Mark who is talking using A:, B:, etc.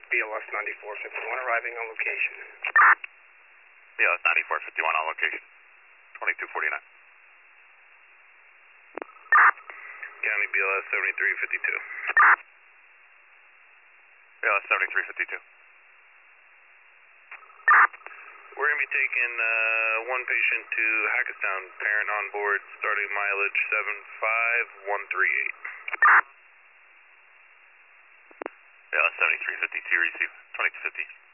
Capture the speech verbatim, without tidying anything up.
A: B L S ninety-four fifty-one arriving on location.
B: B L S ninety-four fifty-one on location. twenty-two forty-nine.
C: County B L S seventy-three fifty-two.
B: B L S seventy-three fifty-two.
C: We're going to be taking uh, one patient to Hackettstown, parent on board, starting mileage seven five one three eight.
B: B L S seventy-three fifty-two, receive twenty-two fifty.